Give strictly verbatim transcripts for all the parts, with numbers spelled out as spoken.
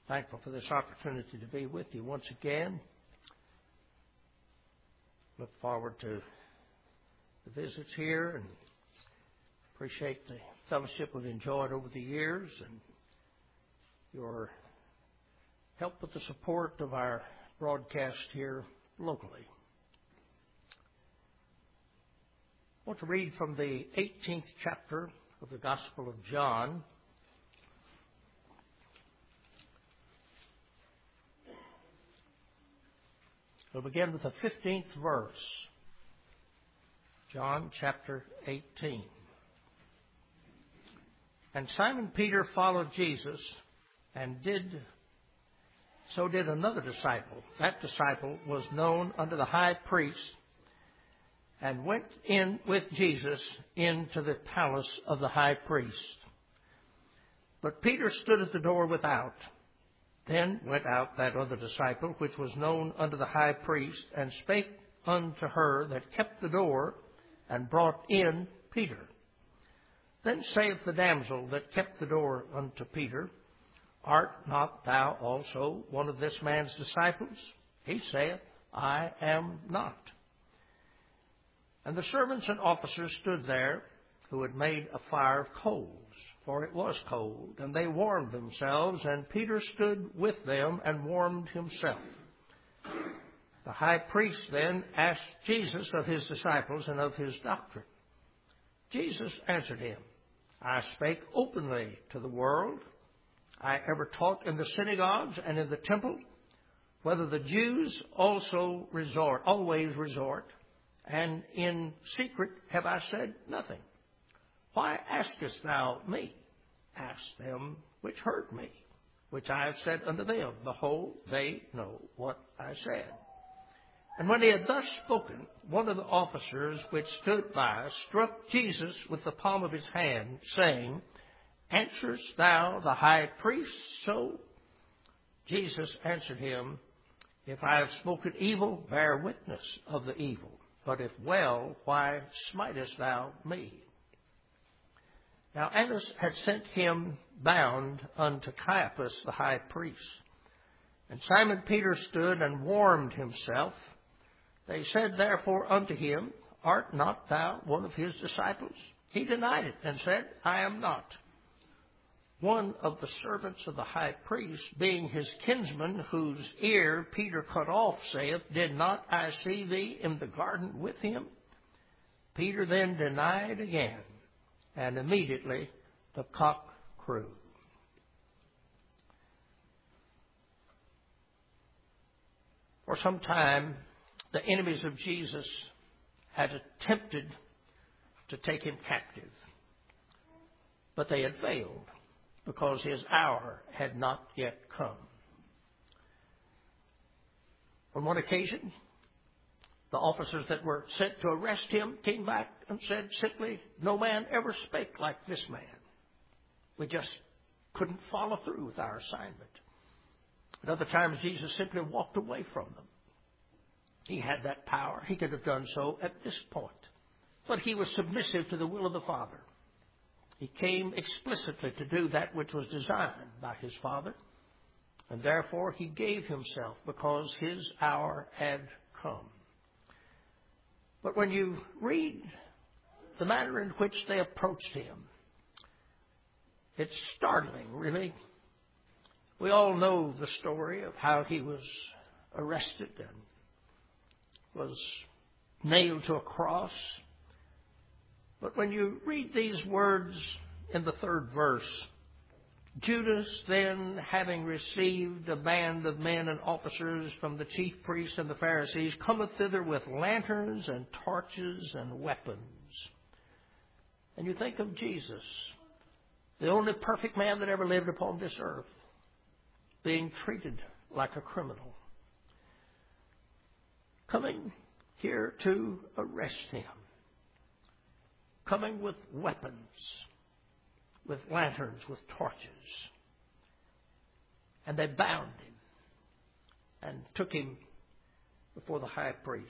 Thankful for this opportunity to be with you once again. Look forward to the visits here and appreciate the fellowship we've enjoyed over the years and your help with the support of our broadcast here locally. I want to read from the eighteenth chapter of the Gospel of John. We'll begin with the fifteenth verse. John chapter eighteen. And Simon Peter followed Jesus, and did so did another disciple. That disciple was known unto the high priest, and went in with Jesus into the palace of the high priest. But Peter stood at the door without. Then went out that other disciple, which was known unto the high priest, and spake unto her that kept the door, and brought in Peter. Then saith the damsel that kept the door unto Peter, Art not thou also one of this man's disciples? He saith, I am not. And the servants and officers stood there, who had made a fire of coals, for it was cold, and they warmed themselves, and Peter stood with them and warmed himself. The high priest then asked Jesus of his disciples and of his doctrine. Jesus answered him, I spake openly to the world. I ever taught in the synagogues and in the temple, whether the Jews also resort, always resort, and in secret have I said nothing. Why askest thou me? Ask them which heard me, which I have said unto them. Behold, they know what I said. And when he had thus spoken, one of the officers which stood by struck Jesus with the palm of his hand, saying, Answerest thou the high priest so? Jesus answered him, If I have spoken evil, bear witness of the evil. But if well, why smitest thou me? Now Annas had sent him bound unto Caiaphas the high priest. And Simon Peter stood and warmed himself. They said therefore unto him, Art not thou one of his disciples? He denied it, and said, I am not. One of the servants of the high priest, being his kinsman, whose ear Peter cut off, saith, Did not I see thee in the garden with him? Peter then denied again, and immediately the cock crowed. For some time, the enemies of Jesus had attempted to take him captive, but they had failed, because his hour had not yet come. On one occasion, the officers that were sent to arrest him came back and said simply, No man ever spake like this man. We just couldn't follow through with our assignment. At other times, Jesus simply walked away from them. He had that power. He could have done so at this point. But he was submissive to the will of the Father. He came explicitly to do that which was designed by his Father, and therefore he gave himself because his hour had come. But when you read the manner in which they approached him, it's startling, really. We all know the story of how he was arrested and was nailed to a cross. But when you read these words in the third verse, Judas then, having received a band of men and officers from the chief priests and the Pharisees, cometh thither with lanterns and torches and weapons. And you think of Jesus, the only perfect man that ever lived upon this earth, being treated like a criminal, coming here to arrest him, coming with weapons, with lanterns, with torches. And they bound him and took him before the high priest.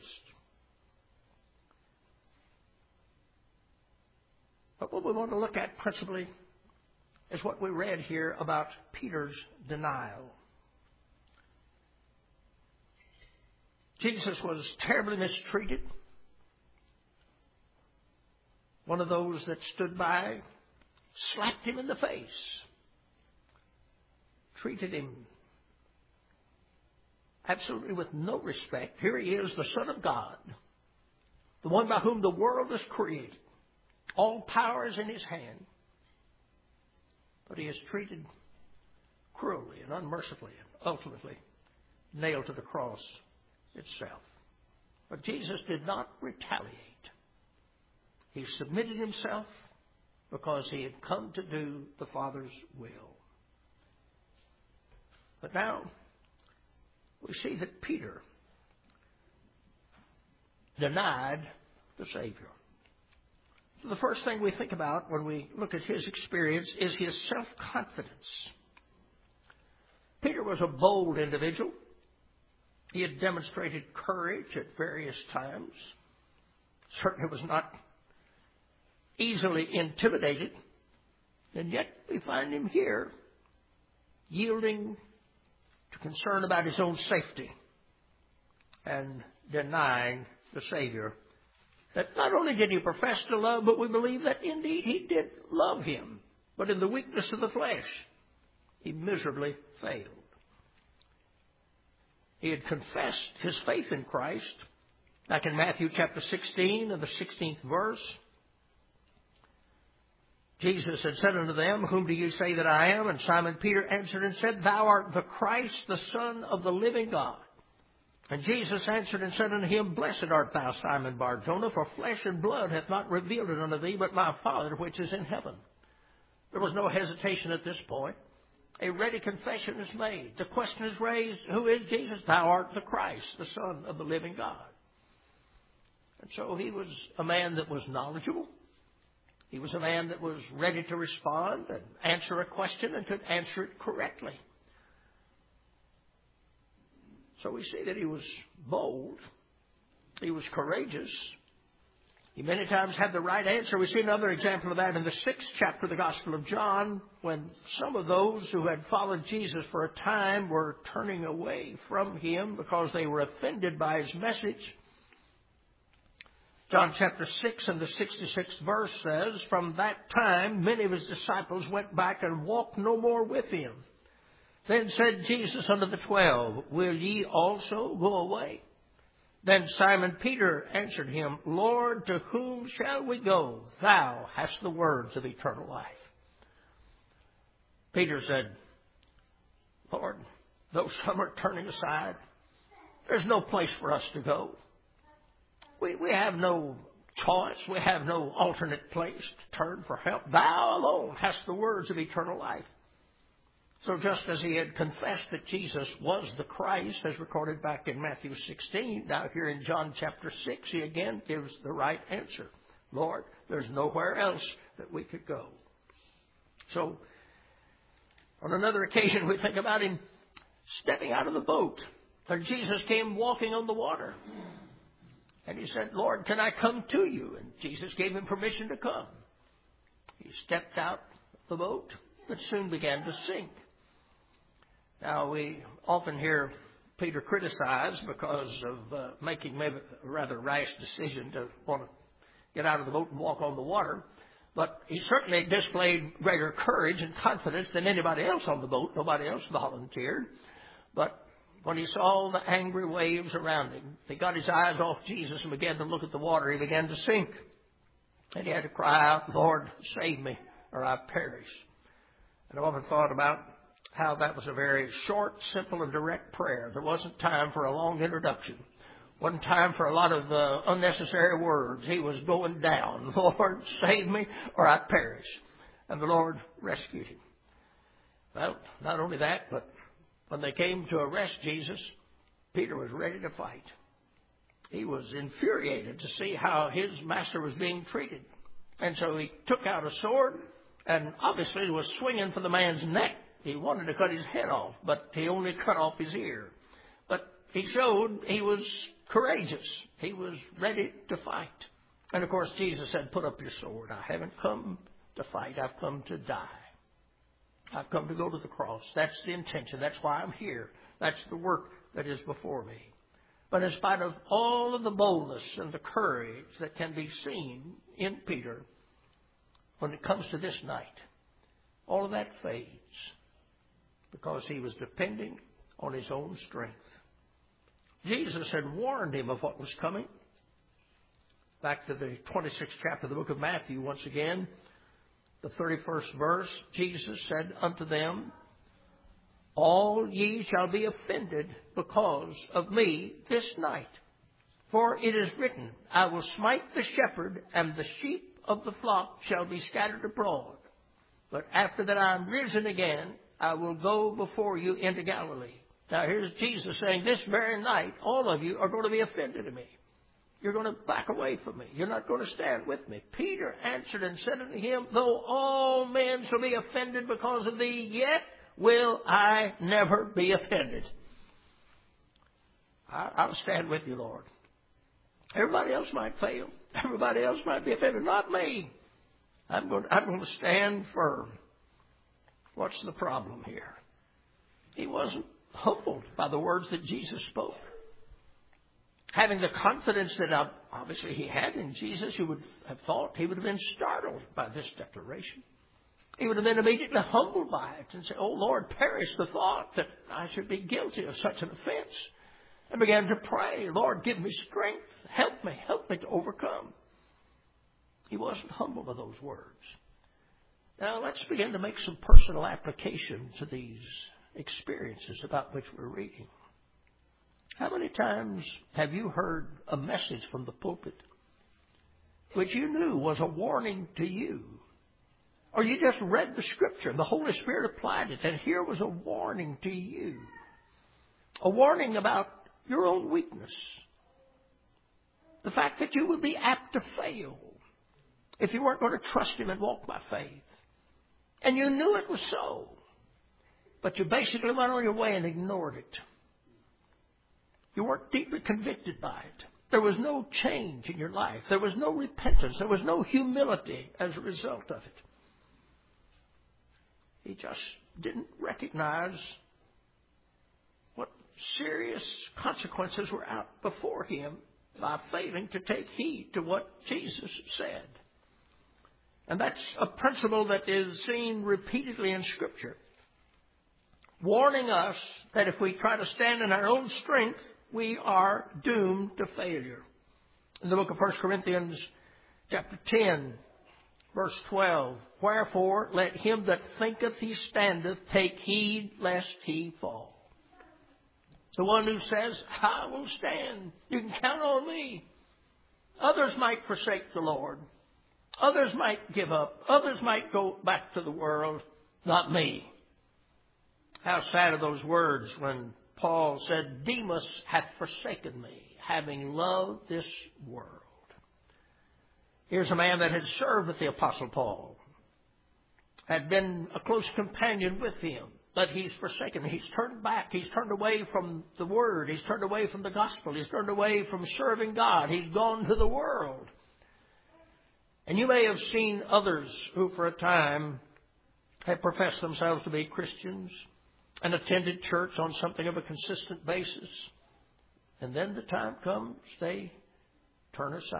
But what we want to look at principally is what we read here about Peter's denial. Jesus was terribly mistreated. One of those that stood by slapped him in the face, treated him absolutely with no respect. Here he is, the Son of God, the one by whom the world was created. All power is in his hand. But he is treated cruelly and unmercifully and ultimately nailed to the cross itself. But Jesus did not retaliate. He submitted himself because he had come to do the Father's will. But now we see that Peter denied the Savior. So the first thing we think about when we look at his experience is his self-confidence. Peter was a bold individual. He had demonstrated courage at various times. Certainly was not easily intimidated. And yet we find him here yielding to concern about his own safety and denying the Savior. That not only did he profess to love, but we believe that indeed he did love him. But in the weakness of the flesh, he miserably failed. He had confessed his faith in Christ. Back in Matthew chapter sixteen and the sixteenth verse, Jesus had said unto them, Whom do you say that I am? And Simon Peter answered and said, Thou art the Christ, the Son of the living God. And Jesus answered and said unto him, Blessed art thou, Simon Bar-Jonah, for flesh and blood hath not revealed it unto thee, but my Father which is in heaven. There was no hesitation at this point. A ready confession is made. The question is raised, Who is Jesus? Thou art the Christ, the Son of the living God. And so he was a man that was knowledgeable. He was a man that was ready to respond and answer a question and could answer it correctly. So we see that he was bold. He was courageous. He many times had the right answer. We see another example of that in the sixth chapter of the Gospel of John, when some of those who had followed Jesus for a time were turning away from him because they were offended by his message. John chapter six and the sixty-sixth verse says, From that time many of his disciples went back and walked no more with him. Then said Jesus unto the twelve, Will ye also go away? Then Simon Peter answered him, Lord, to whom shall we go? Thou hast the words of eternal life. Peter said, Lord, though some are turning aside, there's no place for us to go. We, we have no choice. We have no alternate place to turn for help. Thou alone hast the words of eternal life. So just as he had confessed that Jesus was the Christ, as recorded back in Matthew sixteen, now here in John chapter six, he again gives the right answer. Lord, there's nowhere else that we could go. So on another occasion, we think about him stepping out of the boat, and Jesus came walking on the water. And he said, Lord, can I come to you? And Jesus gave him permission to come. He stepped out of the boat, but soon began to sink. Now, we often hear Peter criticized because of uh, making maybe a rather rash decision to want to get out of the boat and walk on the water. But he certainly displayed greater courage and confidence than anybody else on the boat. Nobody else volunteered. But when he saw the angry waves around him, he got his eyes off Jesus and began to look at the water. He began to sink. And he had to cry out, Lord, save me, or I perish. And I've often thought about how that was a very short, simple, and direct prayer. There wasn't time for a long introduction. Wasn't time for a lot of uh, unnecessary words. He was going down. Lord, save me, or I perish. And the Lord rescued him. Well, not only that, but when they came to arrest Jesus, Peter was ready to fight. He was infuriated to see how his master was being treated. And so he took out a sword and obviously was swinging for the man's neck. He wanted to cut his head off, but he only cut off his ear. But he showed he was courageous. He was ready to fight. And of course, Jesus said, put up your sword. I haven't come to fight. I've come to die. I've come to go to the cross. That's the intention. That's why I'm here. That's the work that is before me. But in spite of all of the boldness and the courage that can be seen in Peter, when it comes to this night, all of that fades because he was depending on his own strength. Jesus had warned him of what was coming. Back to the twenty-sixth chapter of the book of Matthew once again, the thirty-first verse, Jesus said unto them, All ye shall be offended because of me this night. For it is written, I will smite the shepherd, and the sheep of the flock shall be scattered abroad. But after that I am risen again, I will go before you into Galilee. Now here's Jesus saying, this very night, all of you are going to be offended at me. You're going to back away from me. You're not going to stand with me. Peter answered and said unto him, Though all men shall be offended because of thee, yet will I never be offended. I, I'll stand with you, Lord. Everybody else might fail. Everybody else might be offended. Not me. I'm going, I'm going to stand firm. What's the problem here? He wasn't humbled by the words that Jesus spoke. Having the confidence that obviously he had in Jesus, you would have thought he would have been startled by this declaration. He would have been immediately humbled by it and said, Oh Lord, perish the thought that I should be guilty of such an offense. And began to pray, Lord, give me strength. Help me. Help me to overcome. He wasn't humbled by those words. Now let's begin to make some personal application to these experiences about which we're reading. How many times have you heard a message from the pulpit which you knew was a warning to you? Or you just read the Scripture and the Holy Spirit applied it, and here was a warning to you. A warning about your own weakness. The fact that you would be apt to fail if you weren't going to trust Him and walk by faith. And you knew it was so. But you basically went on your way and ignored it. You weren't deeply convicted by it. There was no change in your life. There was no repentance. There was no humility as a result of it. He just didn't recognize what serious consequences were out before him by failing to take heed to what Jesus said. And that's a principle that is seen repeatedly in Scripture, warning us that if we try to stand in our own strength, we are doomed to failure. In the book of First Corinthians chapter ten, verse twelve, Wherefore let him that thinketh he standeth take heed lest he fall. The one who says, I will stand. You can count on me. Others might forsake the Lord. Others might give up. Others might go back to the world. Not me. How sad are those words when Paul said, Demas hath forsaken me, having loved this world. Here's a man that had served with the Apostle Paul, had been a close companion with him, but he's forsaken. He's turned back. He's turned away from the Word. He's turned away from the gospel. He's turned away from serving God. He's gone to the world. And you may have seen others who for a time have professed themselves to be Christians and attended church on something of a consistent basis. And then the time comes, they turn aside.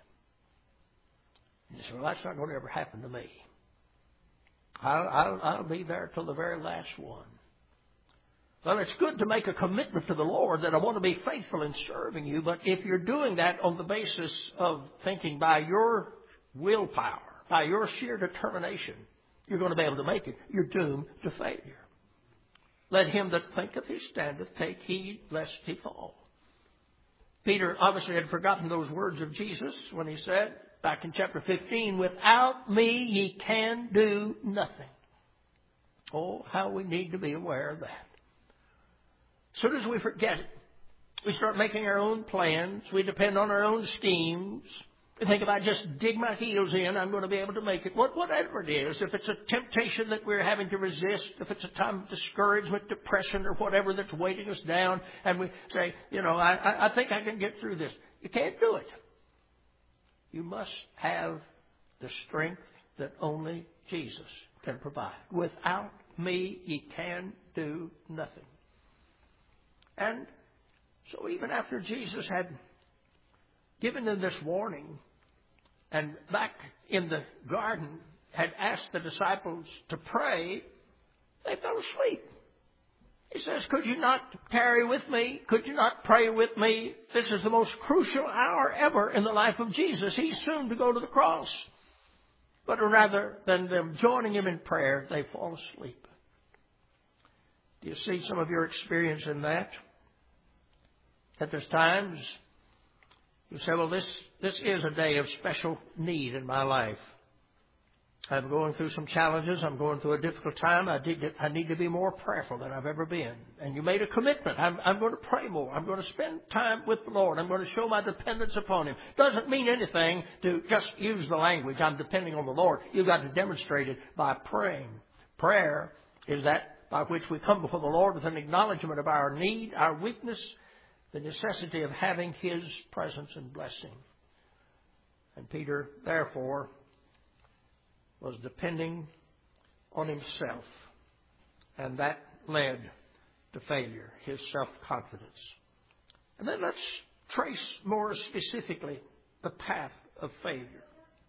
And you say, well, that's not going to ever happen to me. I'll, I'll, I'll be there till the very last one. Well, it's good to make a commitment to the Lord that I want to be faithful in serving you, but if you're doing that on the basis of thinking by your willpower, by your sheer determination, you're going to be able to make it, you're doomed to failure. Let him that thinketh he standeth take heed lest he fall. Peter obviously had forgotten those words of Jesus when he said, back in chapter fifteen, without me ye can do nothing. Oh, how we need to be aware of that. As soon as we forget it, we start making our own plans. We depend on our own schemes. We think if I just dig my heels in, I'm going to be able to make it. What, whatever it is, if it's a temptation that we're having to resist, if it's a time of discouragement, depression, or whatever that's weighting us down, and we say, you know, I, I think I can get through this. You can't do it. You must have the strength that only Jesus can provide. Without me, ye can do nothing. And So even after Jesus had given them this warning and back in the garden had asked the disciples to pray, they fell asleep. He says, could you not tarry with me? Could you not pray with me? This is the most crucial hour ever in the life of Jesus. He's soon to go to the cross. But rather than them joining him in prayer, they fall asleep. Do you see some of your experience in that? That there's times you say, well, this, this is a day of special need in my life. I'm going through some challenges. I'm going through a difficult time. I need to, I need to be more prayerful than I've ever been. And you made a commitment. I'm, I'm going to pray more. I'm going to spend time with the Lord. I'm going to show my dependence upon Him. Doesn't mean anything to just use the language, I'm depending on the Lord. You've got to demonstrate it by praying. Prayer is that by which we come before the Lord with an acknowledgement of our need, our weakness, the necessity of having His presence and blessing. And Peter, therefore, was depending on himself. And that led to failure, his self-confidence. And then let's trace more specifically the path of failure.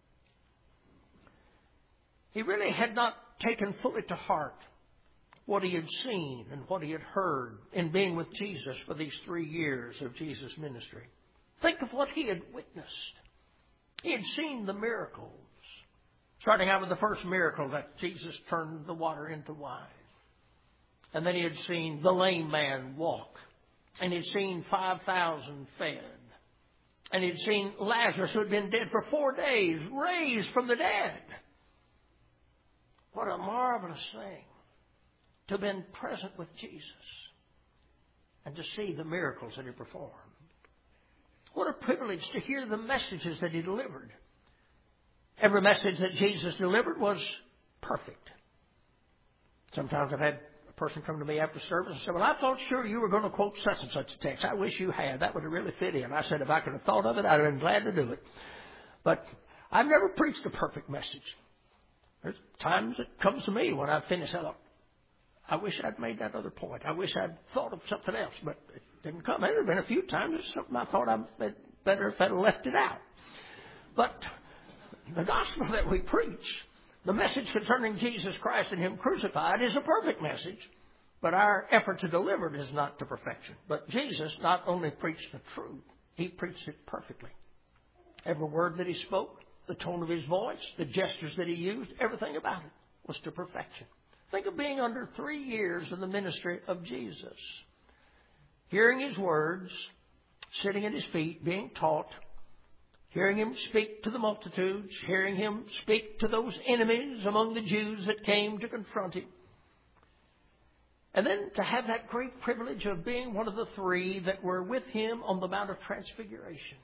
He really had not taken fully to heart what he had seen and what he had heard in being with Jesus for these three years of Jesus' ministry. Think of what he had witnessed. He had seen the miracles. Starting out with the first miracle that Jesus turned the water into wine. And then he had seen the lame man walk. And he had seen five thousand fed. And he had seen Lazarus, who had been dead for four days, raised from the dead. What a marvelous thing to have been present with Jesus and to see the miracles that he performed. What a privilege to hear the messages that he delivered. Every message that Jesus delivered was perfect. Sometimes I've had a person come to me after service and say, well, I thought sure you were going to quote such and such a text. I wish you had. That would have really fit in. I said, if I could have thought of it, I'd have been glad to do it. But I've never preached a perfect message. There's times it comes to me when I finish, I thought, I wish I'd made that other point. I wish I'd thought of something else, but it didn't come. There have been a few times it's something I thought I'd better if I'd left it out. But the gospel that we preach, the message concerning Jesus Christ and Him crucified, is a perfect message. But our effort to deliver it is not to perfection. But Jesus not only preached the truth, He preached it perfectly. Every word that He spoke, the tone of His voice, the gestures that He used, everything about it was to perfection. Think of being under three years in the ministry of Jesus. Hearing His words, sitting at His feet, being taught, hearing Him speak to the multitudes, hearing Him speak to those enemies among the Jews that came to confront Him. And then to have that great privilege of being one of the three that were with Him on the Mount of Transfiguration.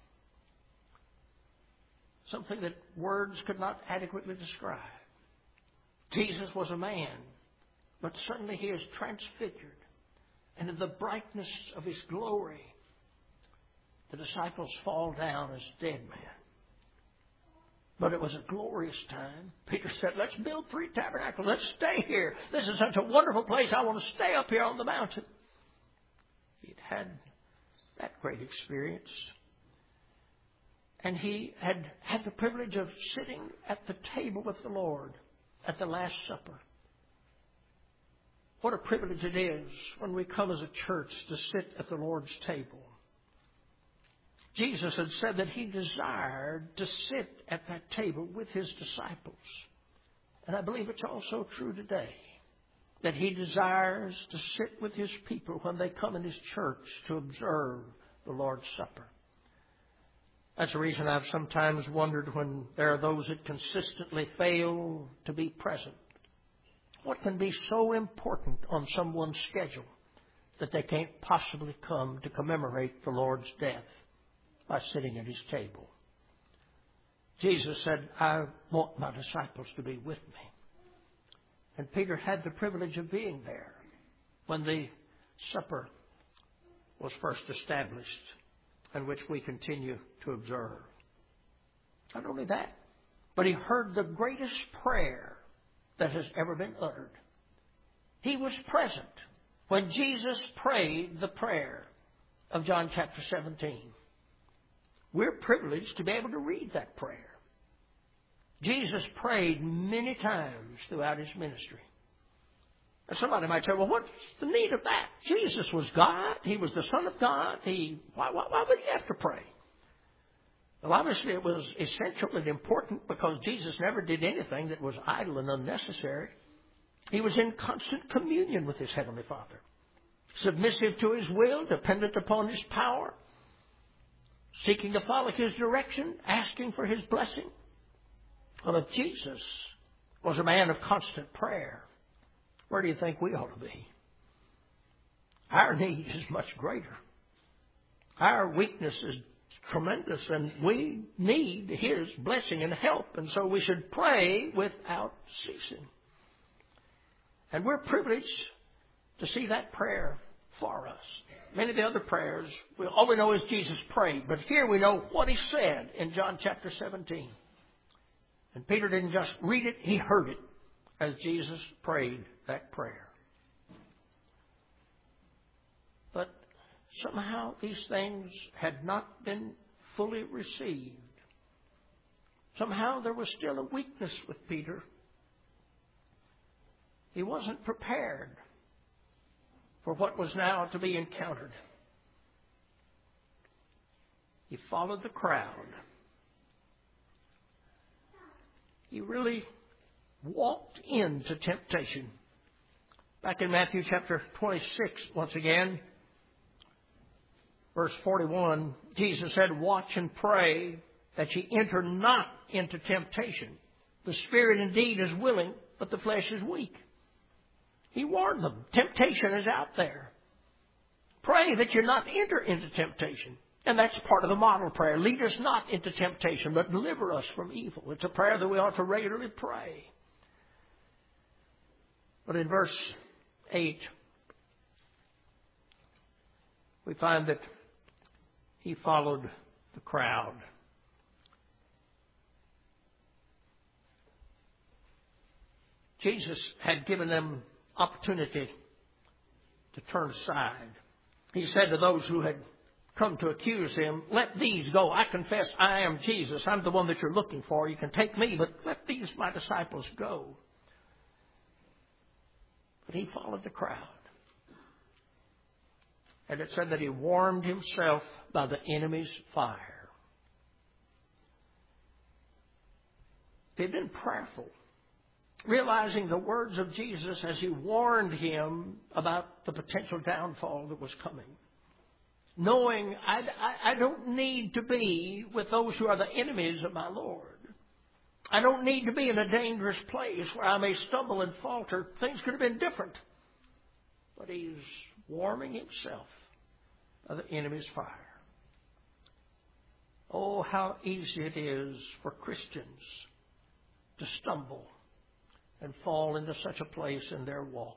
Something that words could not adequately describe. Jesus was a man, but suddenly He is transfigured. And in the brightness of His glory, the disciples fall down as dead men. But it was a glorious time. Peter said, let's build three tabernacles. Let's stay here. This is such a wonderful place. I want to stay up here on the mountain. He'd had that great experience. And he had had the privilege of sitting at the table with the Lord at the Last Supper. What a privilege it is when we come as a church to sit at the Lord's table. Jesus had said that He desired to sit at that table with His disciples. And I believe it's also true today, that He desires to sit with His people when they come in His church to observe the Lord's Supper. That's the reason I've sometimes wondered when there are those that consistently fail to be present. What can be so important on someone's schedule that they can't possibly come to commemorate the Lord's death by sitting at His table? Jesus said, I want my disciples to be with me. And Peter had the privilege of being there when the supper was first established, and which we continue to observe. Not only that, but he heard the greatest prayer that has ever been uttered. He was present when Jesus prayed the prayer of John chapter seventeen. We're privileged to be able to read that prayer. Jesus prayed many times throughout his ministry. And somebody might say, well, what's the need of that? Jesus was God. He was the Son of God. He, why, why, why would he have to pray? Well, obviously it was essential and important because Jesus never did anything that was idle and unnecessary. He was in constant communion with his Heavenly Father, submissive to his will, dependent upon his power, seeking to follow his direction, asking for his blessing. Well, if Jesus was a man of constant prayer, where do you think we ought to be? Our need is much greater. Our weakness is tremendous, and we need his blessing and help, and so we should pray without ceasing. And we're privileged to see that prayer for us. Many of the other prayers, we, all we know is Jesus prayed, but here we know what he said in John chapter seventeen. And Peter didn't just read it, he heard it as Jesus prayed that prayer. But somehow these things had not been fully received. Somehow there was still a weakness with Peter. He wasn't prepared for what was now to be encountered. He followed the crowd. He really walked into temptation. Back in Matthew chapter twenty-six, once again, verse forty-one, Jesus said, watch and pray that ye enter not into temptation. The spirit indeed is willing, but the flesh is weak. He warned them. Temptation is out there. Pray that you not enter into temptation. And that's part of the model prayer. Lead us not into temptation, but deliver us from evil. It's a prayer that we ought to regularly pray. But in verse eight, we find that he followed the crowd. Jesus had given them opportunity to turn aside. He said to those who had come to accuse him, let these go. I confess I am Jesus. I'm the one that you're looking for. You can take me, but let these my disciples go. But he followed the crowd. And it said that he warmed himself by the enemy's fire. He had been prayerful, realizing the words of Jesus as he warned him about the potential downfall that was coming. Knowing I, I, I don't need to be with those who are the enemies of my Lord. I don't need to be in a dangerous place where I may stumble and falter. Things could have been different. But he's warming himself by the enemy's fire. Oh, how easy it is for Christians to stumble and fall into such a place in their walk.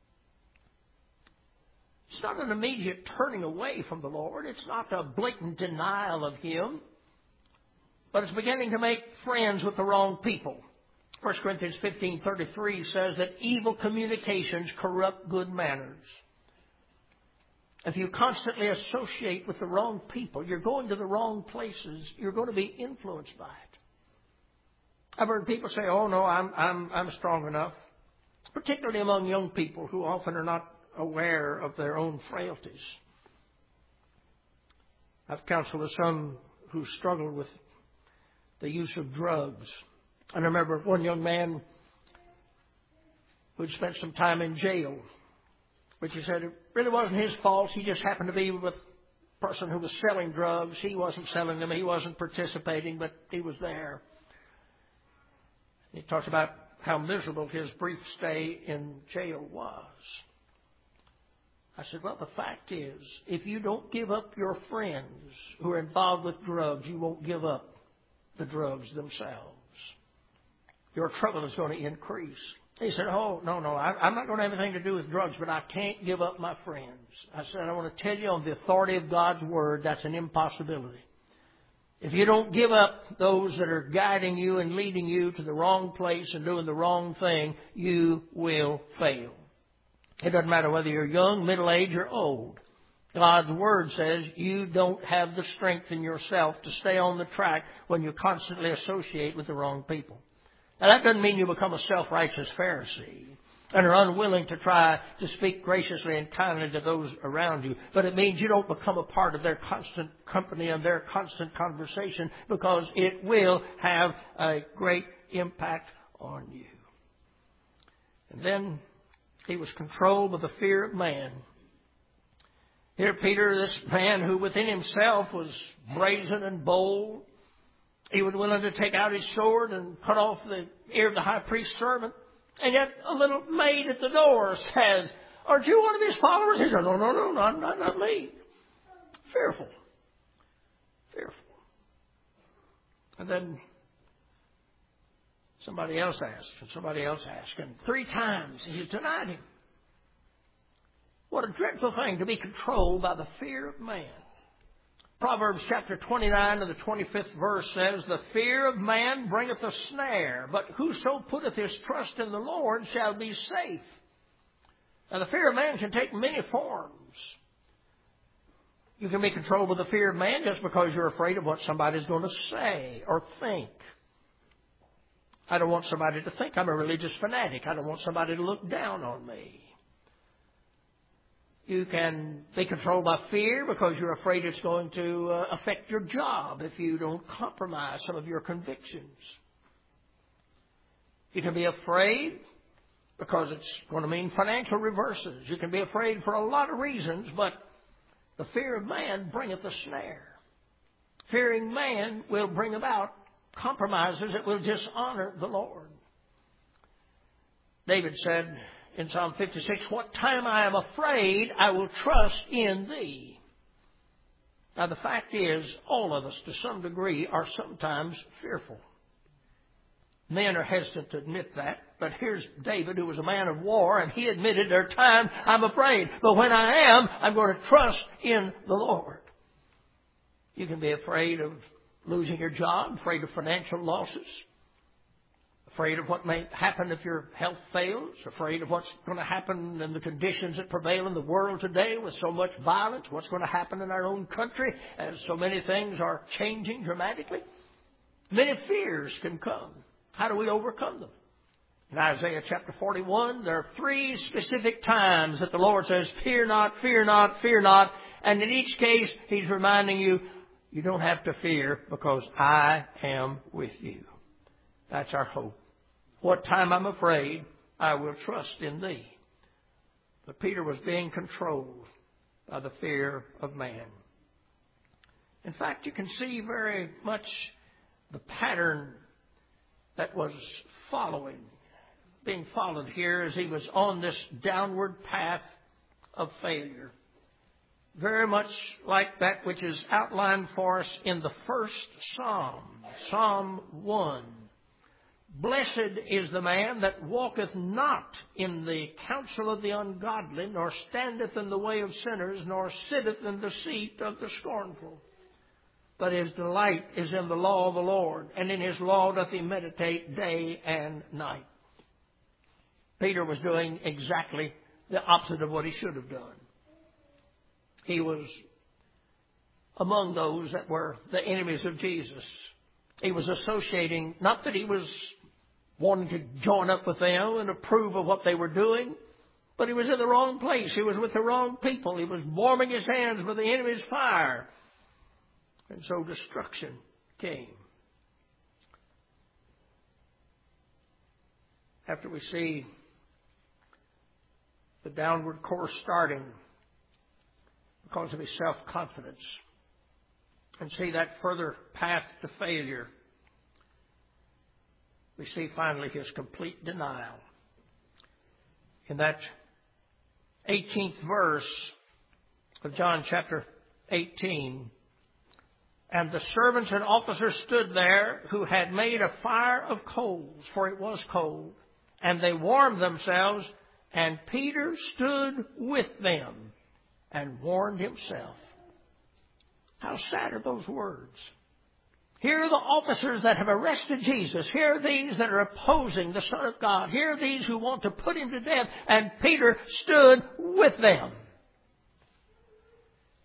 It's not an immediate turning away from the Lord. It's not a blatant denial of him. But it's beginning to make friends with the wrong people. First Corinthians fifteen thirty-three says that evil communications corrupt good manners. If you constantly associate with the wrong people, you're going to the wrong places, you're going to be influenced by it. I've heard people say, oh no, I'm, I'm, I'm strong enough. Particularly among young people who often are not aware of their own frailties. I've counseled with some who struggle with the use of drugs. And I remember one young man who'd spent some time in jail, which he said it really wasn't his fault. He just happened to be with a person who was selling drugs. He wasn't selling them. He wasn't participating, but he was there. He talks about how miserable his brief stay in jail was. I said, well, the fact is, if you don't give up your friends who are involved with drugs, you won't give up the drugs themselves. Your trouble is going to increase. He said, oh, no, no, I, I'm not going to have anything to do with drugs, but I can't give up my friends. I said, I want to tell you on the authority of God's Word, that's an impossibility. If you don't give up those that are guiding you and leading you to the wrong place and doing the wrong thing, you will fail. It doesn't matter whether you're young, middle-aged, or old. God's Word says you don't have the strength in yourself to stay on the track when you constantly associate with the wrong people. Now, that doesn't mean you become a self-righteous Pharisee and are unwilling to try to speak graciously and kindly to those around you. But it means you don't become a part of their constant company and their constant conversation, because it will have a great impact on you. And then he was controlled by the fear of man. Here Peter, this man who within himself was brazen and bold, he was willing to take out his sword and cut off the ear of the high priest's servant. And yet a little maid at the door says, "Aren't you one of his followers?" He said, "No, no, no, not, not, not me." Fearful. Fearful. And then somebody else asked, and somebody else asked, and three times he denied him. What a dreadful thing to be controlled by the fear of man. Proverbs chapter twenty-nine and the twenty-fifth verse says, "The fear of man bringeth a snare, but whoso putteth his trust in the Lord shall be safe." Now, the fear of man can take many forms. You can be controlled with the fear of man just because you're afraid of what somebody's going to say or think. I don't want somebody to think I'm a religious fanatic. I don't want somebody to look down on me. You can be controlled by fear because you're afraid it's going to uh, affect your job if you don't compromise some of your convictions. You can be afraid because it's going to mean financial reverses. You can be afraid for a lot of reasons, but the fear of man bringeth a snare. Fearing man will bring about compromises that will dishonor the Lord. David said in Psalm fifty-six, "What time I am afraid, I will trust in thee." Now, the fact is, all of us to some degree are sometimes fearful. Men are hesitant to admit that, but here's David, who was a man of war, and he admitted, "There are times I'm afraid, but when I am, I'm going to trust in the Lord." You can be afraid of losing your job, afraid of financial losses, afraid of what may happen if your health fails, afraid of what's going to happen in the conditions that prevail in the world today with so much violence, what's going to happen in our own country as so many things are changing dramatically. Many fears can come. How do we overcome them? In Isaiah chapter forty-one, there are three specific times that the Lord says, "Fear not, fear not, fear not." And in each case, He's reminding you, you don't have to fear because I am with you. That's our hope. What time I'm afraid, I will trust in thee. But Peter was being controlled by the fear of man. In fact, you can see very much the pattern that was following, being followed here as he was on this downward path of failure. Very much like that which is outlined for us in the first Psalm, Psalm one. "Blessed is the man that walketh not in the counsel of the ungodly, nor standeth in the way of sinners, nor sitteth in the seat of the scornful. But his delight is in the law of the Lord, and in his law doth he meditate day and night." Peter was doing exactly the opposite of what he should have done. He was among those that were the enemies of Jesus. He was associating, not that he was wanting to join up with them and approve of what they were doing, but he was in the wrong place. He was with the wrong people. He was warming his hands with the enemy's fire. And so destruction came. After we see the downward course starting because of his self-confidence, and see that further path to failure, we see finally his complete denial. In that eighteenth verse of John chapter eighteen, "And the servants and officers stood there, who had made a fire of coals, for it was cold, and they warmed themselves, and Peter stood with them and warmed himself." How sad are those words? Here are the officers that have arrested Jesus. Here are these that are opposing the Son of God. Here are these who want to put him to death. And Peter stood with them.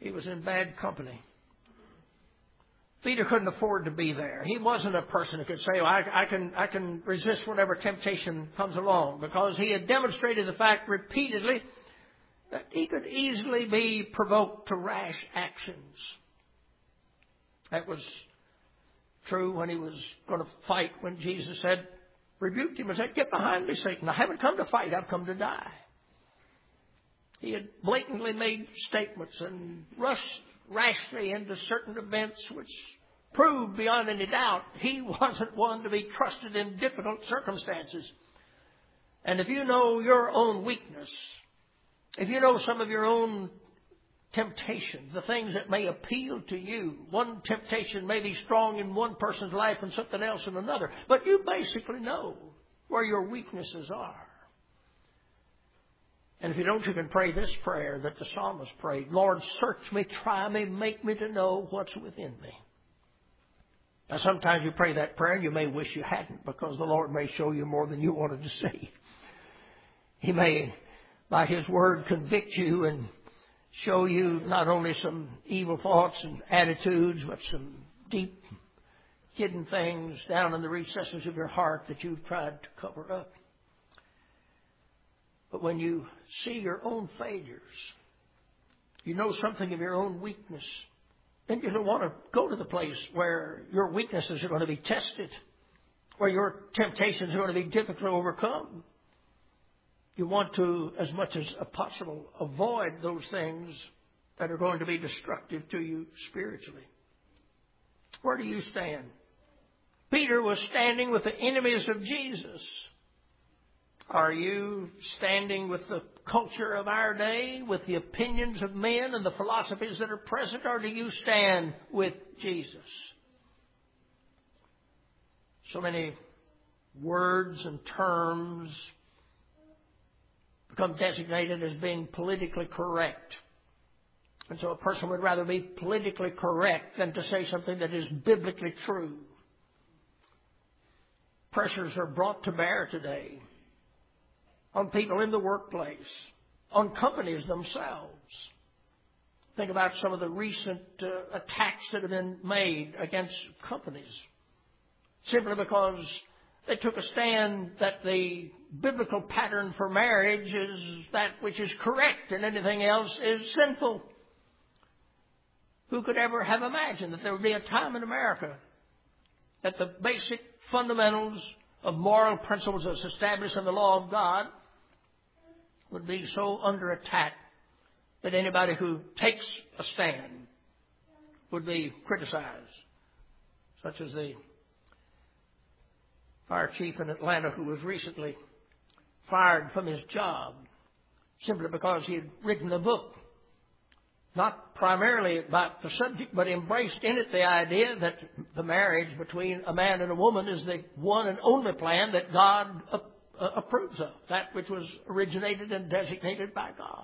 he was in bad company. Peter couldn't afford to be there. He wasn't a person who could say, well, I, I can I can resist whatever temptation comes along, because he had demonstrated the fact repeatedly that he could easily be provoked to rash actions. That was true when he was going to fight, when Jesus said, rebuked him and said, get behind me, Satan. I haven't come to fight, I've come to die. He had blatantly made statements and rushed rashly into certain events which proved beyond any doubt he wasn't one to be trusted in difficult circumstances. And if you know your own weakness, if you know some of your own temptations, the things that may appeal to you, one temptation may be strong in one person's life and something else in another, but you basically know where your weaknesses are. And if you don't, you can pray this prayer that the psalmist prayed. Lord, search me, try me, make me to know what's within me. Now, sometimes you pray that prayer and you may wish you hadn't, because the Lord may show you more than you wanted to see. He may, by His Word, convict you and show you not only some evil thoughts and attitudes, but some deep, hidden things down in the recesses of your heart that you've tried to cover up. But when you see your own failures, you know something of your own weakness, then you don't want to go to the place where your weaknesses are going to be tested, where your temptations are going to be difficult to overcome. You want to, as much as possible, avoid those things that are going to be destructive to you spiritually. Where do you stand? Peter was standing with the enemies of Jesus. Are you standing with the culture of our day, with the opinions of men and the philosophies that are present, or do you stand with Jesus? So many words and terms become designated as being politically correct. And so a person would rather be politically correct than to say something that is biblically true. Pressures are brought to bear today on people in the workplace, on companies themselves. Think about some of the recent uh, attacks that have been made against companies, simply because they took a stand that the biblical pattern for marriage is that which is correct and anything else is sinful. Who could ever have imagined that there would be a time in America that the basic fundamentals of moral principles as established in the law of God would be so under attack that anybody who takes a stand would be criticized, such as the fire chief in Atlanta who was recently fired from his job simply because he had written a book, not primarily about the subject, but embraced in it the idea that the marriage between a man and a woman is the one and only plan that God approves of, that which was originated and designated by God.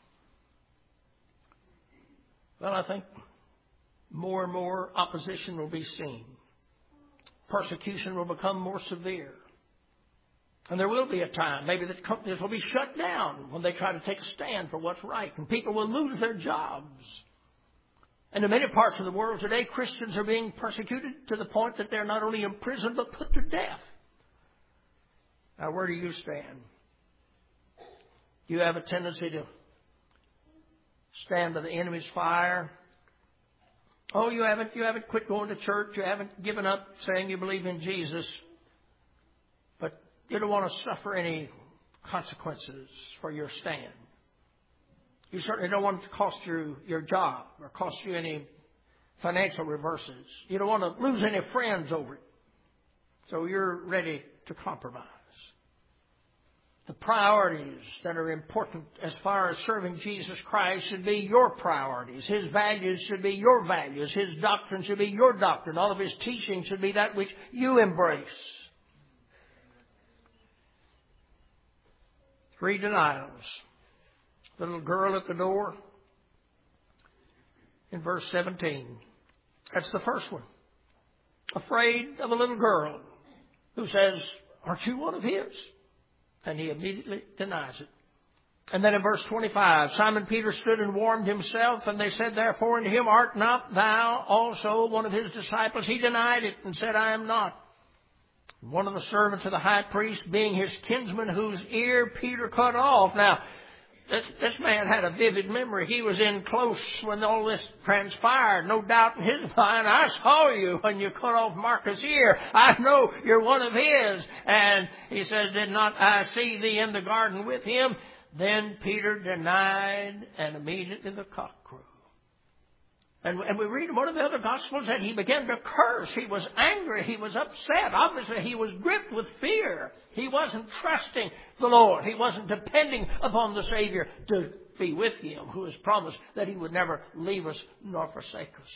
Well, I think more and more opposition will be seen. Persecution will become more severe. And there will be a time, maybe, that companies will be shut down when they try to take a stand for what's right, and people will lose their jobs. And in many parts of the world today, Christians are being persecuted to the point that they're not only imprisoned but put to death. Now, where do you stand? Do you have a tendency to stand by the enemy's fire? Oh, you haven't, you haven't quit going to church. You haven't given up saying you believe in Jesus. But you don't want to suffer any consequences for your stand. You certainly don't want it to cost you your job or cost you any financial reverses. You don't want to lose any friends over it. So you're ready to compromise. The priorities that are important as far as serving Jesus Christ should be your priorities. His values should be your values. His doctrine should be your doctrine. All of His teaching should be that which you embrace. Three denials. The little girl at the door in verse seventeen. That's the first one. Afraid of a little girl who says, aren't you one of His? And He immediately denies it. And then in verse twenty-five, Simon Peter stood and warmed himself, and they said therefore unto him, Art not thou also one of his disciples? He denied it and said, I am not. One of the servants of the high priest, being his kinsman, whose ear Peter cut off. Now, this, this man had a vivid memory. He was in close when all this transpired. No doubt in his mind, I saw you when you cut off Marcus' ear. I know you're one of his. And he says, did not I see thee in the garden with him? Then Peter denied, and immediately the cock crew. And, and we read in one of the other Gospels that he began to curse. He was angry. He was upset. Obviously, he was gripped with fear. He wasn't trusting the Lord. He wasn't depending upon the Savior to be with him, who has promised that he would never leave us nor forsake us.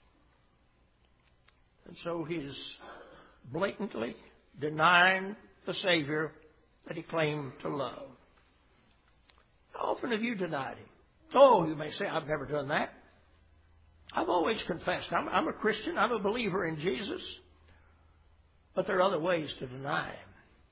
And so he's blatantly denying the Savior that he claimed to love. How often have you denied him? Oh, you may say, I've never done that. I've always confessed. I'm, I'm a Christian. I'm a believer in Jesus. But there are other ways to deny him.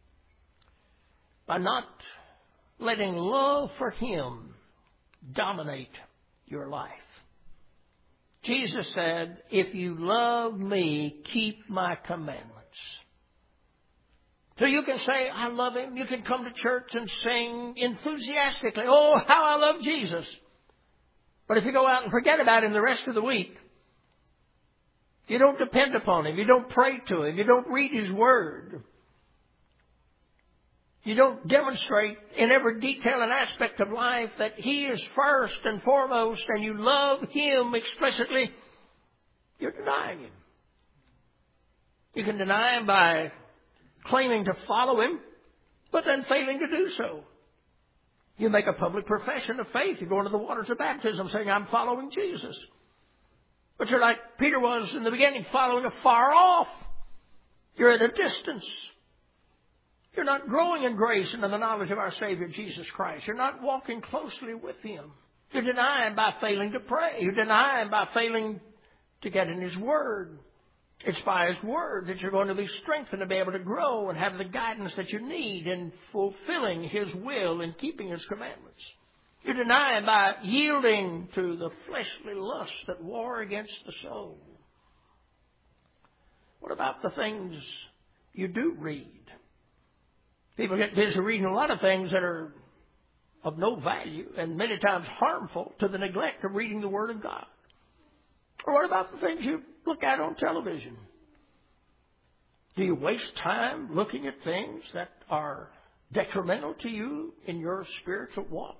By not letting love for him dominate your life. Jesus said, if you love me, keep my commandments. So you can say, I love him. You can come to church and sing enthusiastically, oh, how I love Jesus. But if you go out and forget about him the rest of the week, you don't depend upon him, you don't pray to him, you don't read his word, you don't demonstrate in every detail and aspect of life that he is first and foremost, and you love him explicitly, you're denying him. You can deny him by claiming to follow him, but then failing to do so. You make a public profession of faith. You go into the waters of baptism saying, I'm following Jesus. But you're like Peter was in the beginning, following afar off. You're at a distance. You're not growing in grace and in the knowledge of our Savior, Jesus Christ. You're not walking closely with him. You deny him by failing to pray. You deny him by failing to get in his word. It's by his word that you're going to be strengthened to be able to grow and have the guidance that you need in fulfilling his will and keeping his commandments. You deny him by yielding to the fleshly lusts that war against the soul. What about the things you do read? People get busy reading a lot of things that are of no value and many times harmful to the neglect of reading the Word of God. Or what about the things you look at on television? Do you waste time looking at things that are detrimental to you in your spiritual walk?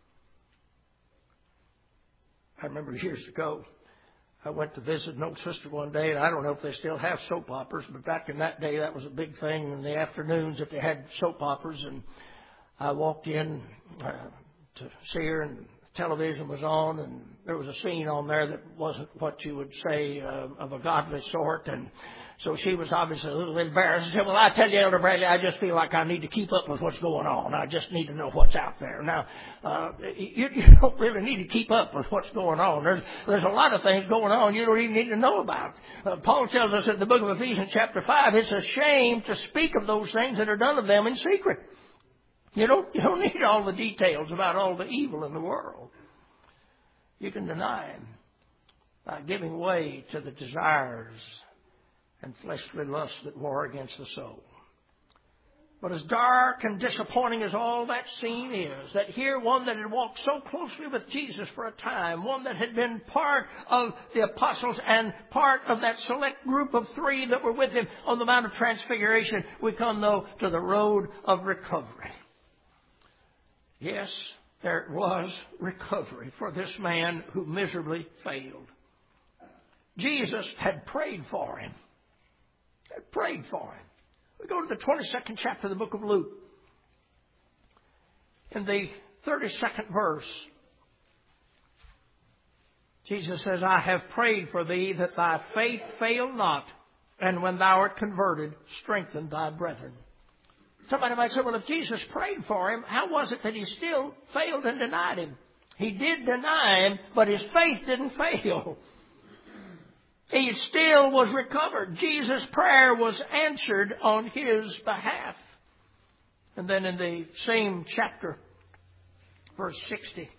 I remember years ago, I went to visit an old sister one day, and I don't know if they still have soap operas, but back in that day, that was a big thing in the afternoons that they had soap operas, and I walked in uh, to see her, and television was on, and there was a scene on there that wasn't what you would say uh, of a godly sort, and so she was obviously a little embarrassed. She said, well, I tell you, Elder Bradley, I just feel like I need to keep up with what's going on. I just need to know what's out there. Now, uh, you, you don't really need to keep up with what's going on. There's, there's a lot of things going on you don't even need to know about. Uh, Paul tells us in the book of Ephesians chapter five, it's a shame to speak of those things that are done of them in secret. You don't, you don't need all the details about all the evil in the world. You can deny him by giving way to the desires and fleshly lusts that war against the soul. But as dark and disappointing as all that scene is, that here one that had walked so closely with Jesus for a time, one that had been part of the apostles and part of that select group of three that were with him on the Mount of Transfiguration, we come, though, to the road of recovery. Yes, there was recovery for this man who miserably failed. Jesus had prayed for him. Had prayed for him. We go to the twenty-second chapter of the book of Luke. In the thirty-second verse, Jesus says, I have prayed for thee that thy faith fail not, and when thou art converted, strengthen thy brethren. Somebody might say, well, if Jesus prayed for him, how was it that he still failed and denied him? He did deny him, but his faith didn't fail. He still was recovered. Jesus' prayer was answered on his behalf. And then in the same chapter verse sixty.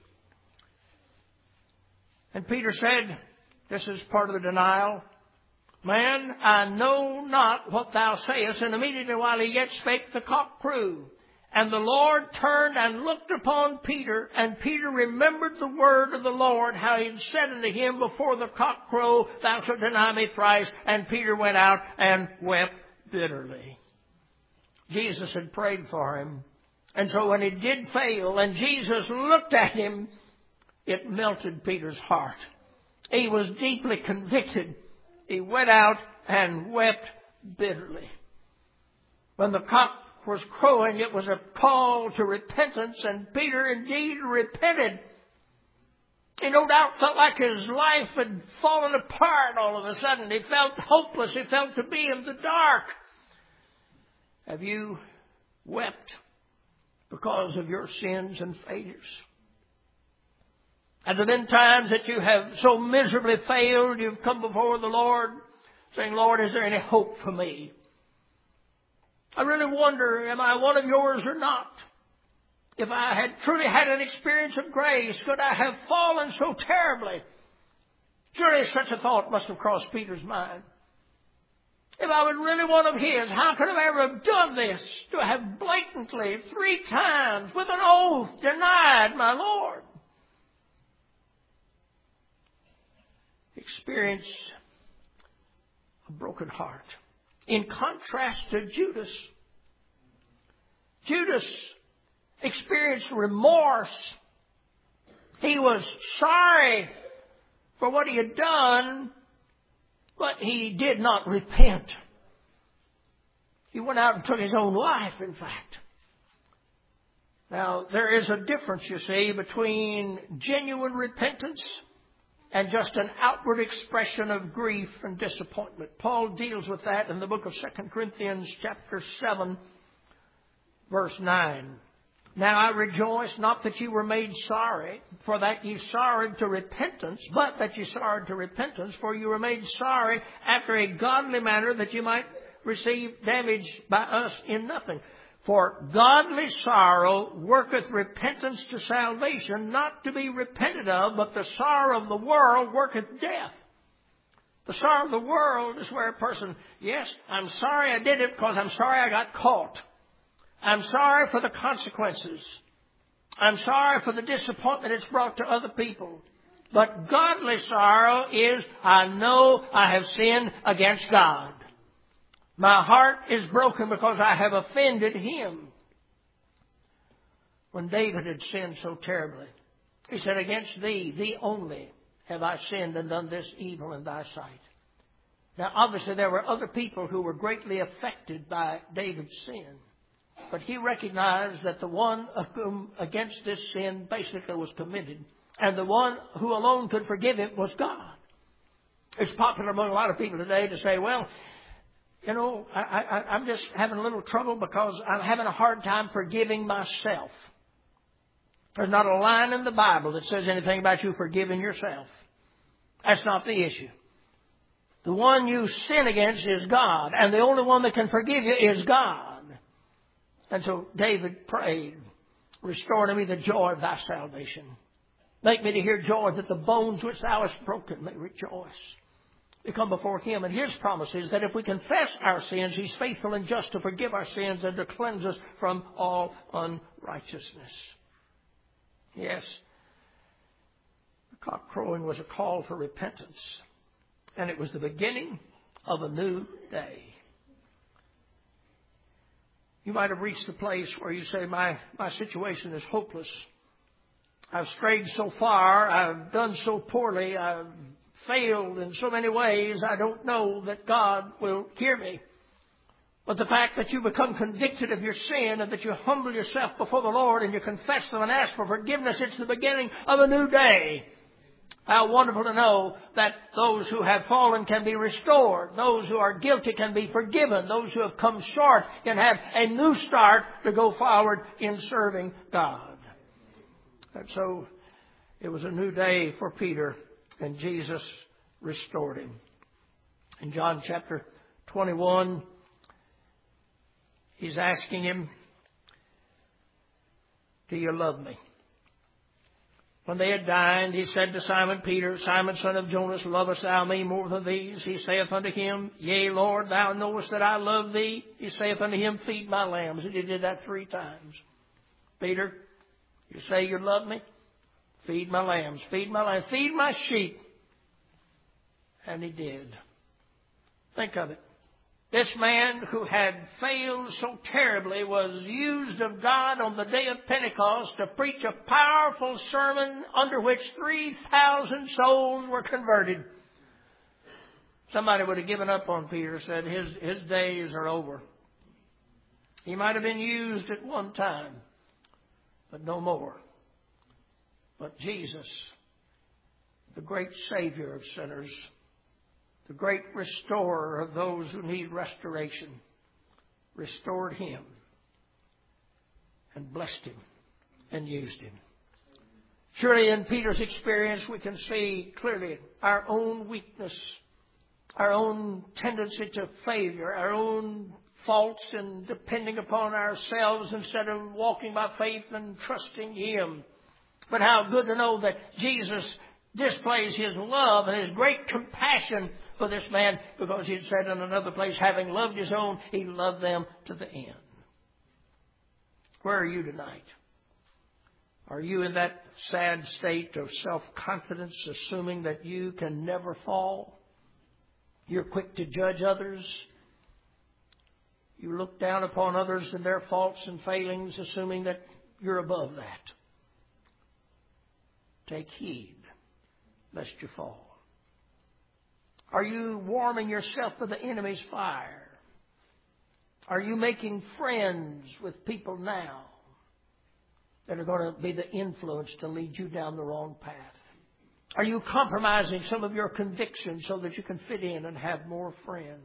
And Peter said, this is part of the denial, Man, I know not what thou sayest. And immediately while he yet spake, the cock crew. And the Lord turned and looked upon Peter, and Peter remembered the word of the Lord, how he had said unto him, before the cock crow, thou shalt deny me thrice. And Peter went out and wept bitterly. Jesus had prayed for him. And so when he did fail, and Jesus looked at him, it melted Peter's heart. He was deeply convicted. He went out and wept bitterly. When the cock was crowing, it was a call to repentance, and Peter indeed repented. He no doubt felt like his life had fallen apart all of a sudden. He felt hopeless. He felt to be in the dark. Have you wept because of your sins and failures? Have there been times that you have so miserably failed, you've come before the Lord saying, Lord, is there any hope for me? I really wonder, am I one of yours or not? If I had truly had an experience of grace, could I have fallen so terribly? Surely such a thought must have crossed Peter's mind. If I was really one of his, how could I ever have done this? To have blatantly, three times, with an oath, denied my Lord? Experienced a broken heart. In contrast to Judas, Judas experienced remorse. He was sorry for what he had done, but he did not repent. He went out and took his own life, in fact. Now, there is a difference, you see, between genuine repentance and just an outward expression of grief and disappointment. Paul deals with that in the book of Second Corinthians chapter seven, verse nine. Now I rejoice not that you were made sorry, for that ye sorrowed to repentance, but that ye sorrowed to repentance, for you were made sorry after a godly manner, that you might receive damage by us in nothing. For godly sorrow worketh repentance to salvation, not to be repented of, but the sorrow of the world worketh death. The sorrow of the world is where a person, yes, I'm sorry I did it because I'm sorry I got caught. I'm sorry for the consequences. I'm sorry for the disappointment it's brought to other people. But godly sorrow is, I know I have sinned against God. My heart is broken because I have offended Him. When David had sinned so terribly, he said, against thee, thee only, have I sinned and done this evil in thy sight. Now, obviously, there were other people who were greatly affected by David's sin. But he recognized that the one of whom against this sin basically was committed, and the one who alone could forgive him was God. It's popular among a lot of people today to say, well, you know, I, I, I'm just having a little trouble because I'm having a hard time forgiving myself. There's not a line in the Bible that says anything about you forgiving yourself. That's not the issue. The one you sin against is God, and the only one that can forgive you is God. And so David prayed, restore to me the joy of thy salvation. Make me to hear joy that the bones which thou hast broken may rejoice. We come before Him, and His promise is that if we confess our sins, He's faithful and just to forgive our sins and to cleanse us from all unrighteousness. Yes, the cock crowing was a call for repentance, and it was the beginning of a new day. You might have reached a place where you say, my, my situation is hopeless. I've strayed so far. I've done so poorly. I've failed in so many ways. I don't know that God will hear me. But the fact that you become convicted of your sin and that you humble yourself before the Lord and you confess them and ask for forgiveness, it's the beginning of a new day. How wonderful to know that those who have fallen can be restored. Those who are guilty can be forgiven. Those who have come short can have a new start to go forward in serving God. And so it was a new day for Peter, and Jesus restored him. In John chapter twenty-one, He's asking him, do you love me? When they had dined, he said to Simon Peter, Simon, son of Jonas, lovest thou me more than these? He saith unto him, Yea, Lord, thou knowest that I love thee. He saith unto him, Feed my lambs. And he did that three times. Peter, you say you love me? Feed my lambs. Feed my lambs. Feed my sheep. And he did. Think of it. This man who had failed so terribly was used of God on the day of Pentecost to preach a powerful sermon under which three thousand souls were converted. Somebody would have given up on Peter, said his, his days are over. He might have been used at one time, but no more. But Jesus, the great Savior of sinners, the great restorer of those who need restoration, restored him and blessed him and used him. Surely in Peter's experience we can see clearly our own weakness, our own tendency to failure, our own faults in depending upon ourselves instead of walking by faith and trusting him. But how good to know that Jesus displays his love and his great compassion for this man, because he had said in another place, having loved his own, he loved them to the end. Where are you tonight? Are you in that sad state of self-confidence, assuming that you can never fall? You're quick to judge others. You look down upon others and their faults and failings, assuming that you're above that. Take heed, lest you fall. Are you warming yourself with the enemy's fire? Are you making friends with people now that are going to be the influence to lead you down the wrong path? Are you compromising some of your convictions so that you can fit in and have more friends?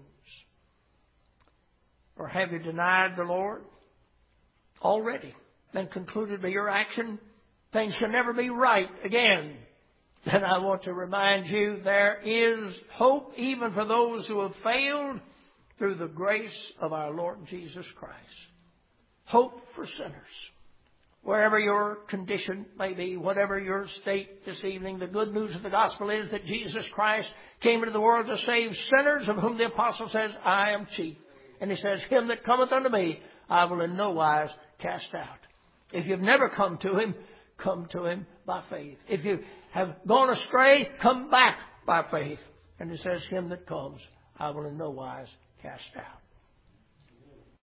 Or have you denied the Lord already and concluded by your action things can never be right again? Then I want to remind you there is hope even for those who have failed through the grace of our Lord Jesus Christ. Hope for sinners. Wherever your condition may be, whatever your state this evening, the good news of the gospel is that Jesus Christ came into the world to save sinners, of whom the apostle says, I am chief. And he says, him that cometh unto me, I will in no wise cast out. If you've never come to him, come to him by faith. If you have gone astray, come back by faith. And it says, him that comes, I will in no wise cast out.